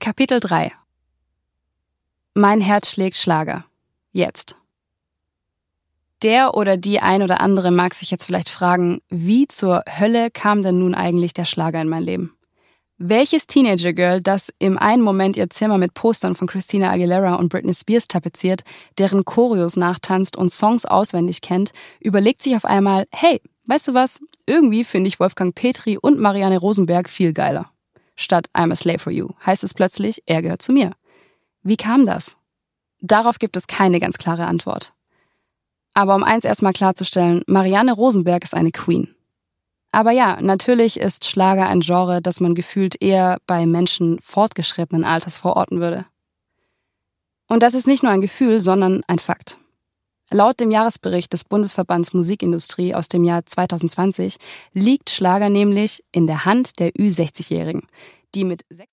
Kapitel 3. Mein Herz schlägt Schlager. Jetzt. Der oder die ein oder andere mag sich jetzt vielleicht fragen, wie zur Hölle kam denn nun eigentlich der Schlager in mein Leben? Welches Teenager-Girl, das im einen Moment ihr Zimmer mit Postern von Christina Aguilera und Britney Spears tapeziert, deren Choreos nachtanzt und Songs auswendig kennt, überlegt sich auf einmal, hey, weißt du was? Irgendwie finde ich Wolfgang Petri und Marianne Rosenberg viel geiler. Statt I'm a slave for you heißt es plötzlich, er gehört zu mir. Wie kam das? Darauf gibt es keine ganz klare Antwort. Aber um eins erstmal klarzustellen, Marianne Rosenberg ist eine Queen. Aber ja, natürlich ist Schlager ein Genre, das man gefühlt eher bei Menschen fortgeschrittenen Alters verorten würde. Und das ist nicht nur ein Gefühl, sondern ein Fakt. Laut dem Jahresbericht des Bundesverbands Musikindustrie aus dem Jahr 2020 liegt Schlager nämlich in der Hand der Ü60-Jährigen, die mit